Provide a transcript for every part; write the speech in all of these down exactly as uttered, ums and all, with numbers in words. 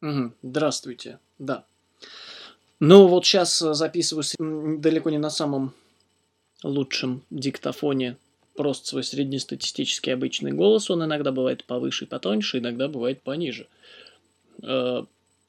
Мгм. Здравствуйте. Да. Ну, вот сейчас записываюсь, м, далеко не на самом лучшем диктофоне. Просто свой среднестатистический обычный голос. Он иногда бывает повыше и потоньше, иногда бывает пониже. Э,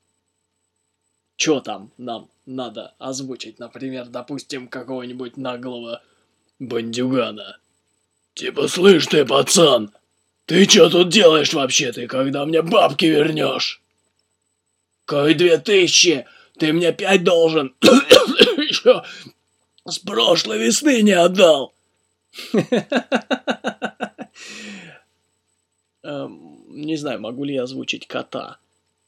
чё там нам надо озвучить? Например, допустим, какого-нибудь наглого бандюгана. Типа: "Слышь ты, пацан, ты чё тут делаешь вообще? Ты когда мне бабки вернёшь? Какие две тысячи? Ты мне пять должен. Ещё с прошлой весны не отдал". Эм, не знаю, могу ли я озвучить кота.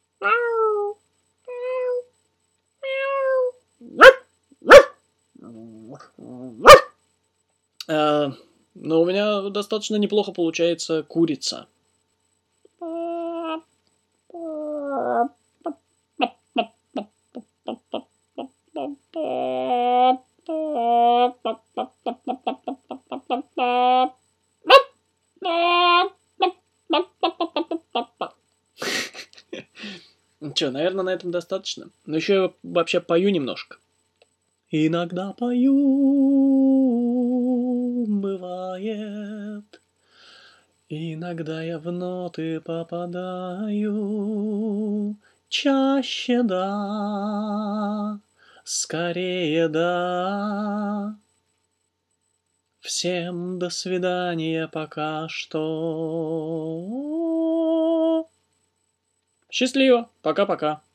Э, но у меня достаточно неплохо получается курица. Ну чё, наверно, на этом достаточно. Но ещё я вообще пою немножко. Иногда пою, бывает. Иногда я в ноты попадаю. Чаще да, скорее да. Всем до свидания пока что. Счастливо. Пока-пока.